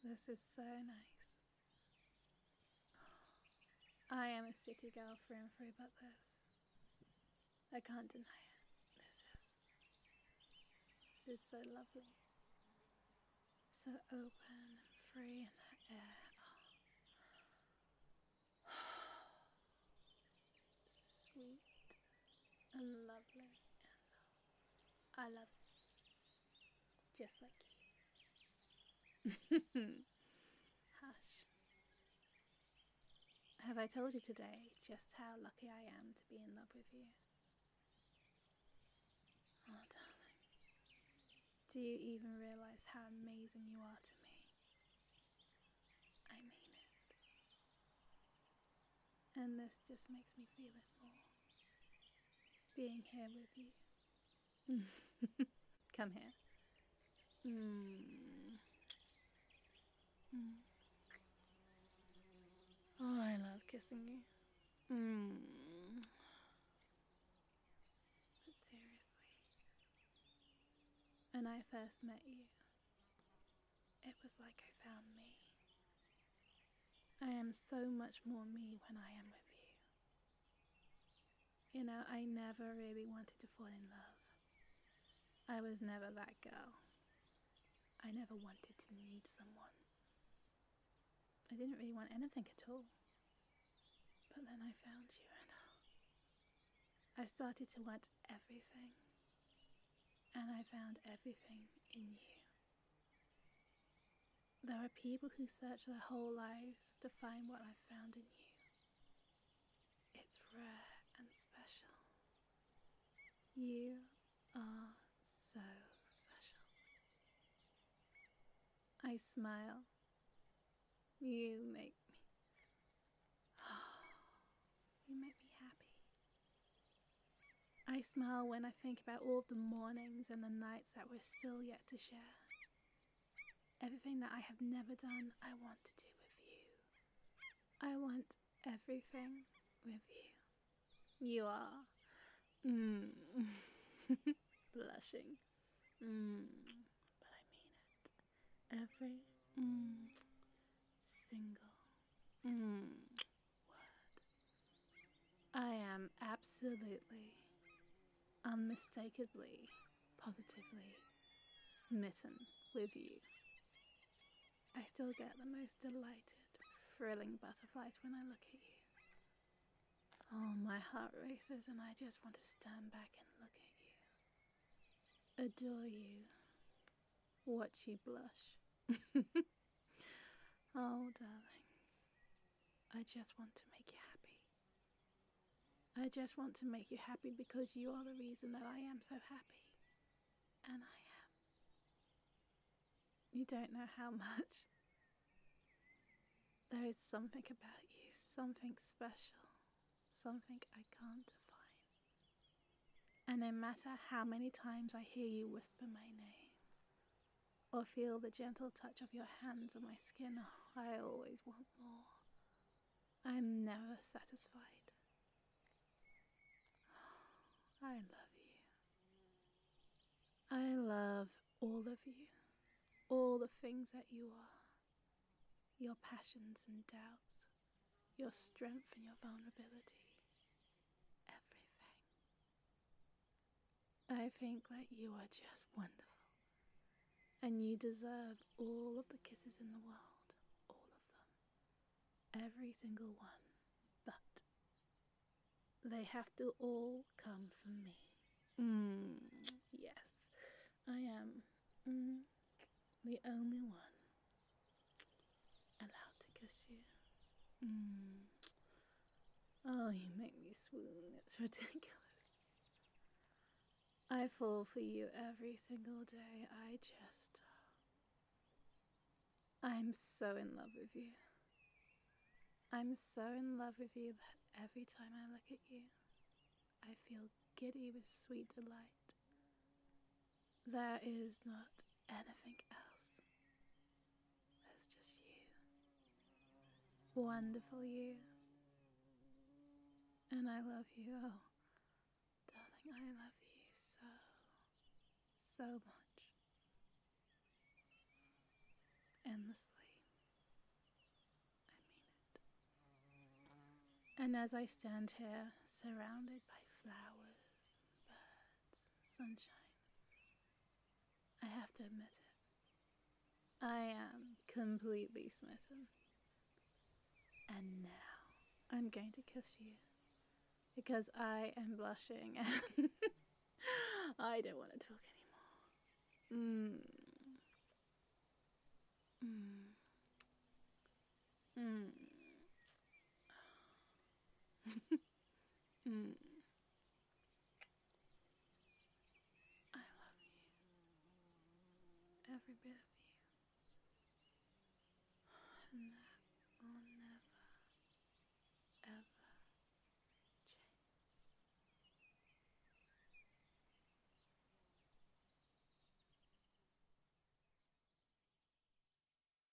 This is so nice. I am a city girl through and through, but I can't deny it. This is so lovely. So open and free in that air. Sweet and lovely. I love it. Just like you. Hush. Have I told you today just how lucky I am to be in love with you? Oh, darling. Do you even realize how amazing you are to me? I mean it. And this just makes me feel it more. Being here with you. Come here. Oh, I love kissing you. But seriously, when I first met you, it was like I found me. I am so much more me when I am with you. You know, I never really wanted to fall in love. I was never that girl. I never wanted to need someone. I didn't really want anything at all. But then I found you and I started to want everything. And I found everything in you. There are people who search their whole lives to find what I found in you. It's rare and special. You are so special. I smile. You make me... You make me happy. I smile when I think about all the mornings and the nights that we're still yet to share. Everything that I have never done, I want to do with you. I want everything with you. You are... blushing. But I mean it. Every single word. I am absolutely, unmistakably, positively smitten with you. I still get the most delighted, thrilling butterflies when I look at you. Oh, my heart races and I just want to stand back and look at you. Adore you. Watch you blush. Oh, darling. I just want to make you happy. I just want to make you happy because you are the reason that I am so happy. And I am. You don't know how much. There is something about you, something special, something I can't define. And no matter how many times I hear you whisper my name, or feel the gentle touch of your hands on my skin, oh, I always want more. I'm never satisfied. Oh, I love you. I love all of you, all the things that you are. Your passions and doubts, your strength and your vulnerability, everything. I think that you are just wonderful, and you deserve all of the kisses in the world, all of them, every single one, but they have to all come from me. Yes, I am the only one allowed to kiss you. Oh, you make me swoon. It's ridiculous. I fall for you every single day. I'm so in love with you. I'm so in love with you that every time I look at you, I feel giddy with sweet delight. There is not anything else. There's just you. Wonderful you. And I love you. Oh, darling, I love you so much. Endlessly. And as I stand here, surrounded by flowers and birds and sunshine, I have to admit it. I am completely smitten. And now I'm going to kiss you because I am blushing and I don't want to talk anymore. I love you. Every bit of you.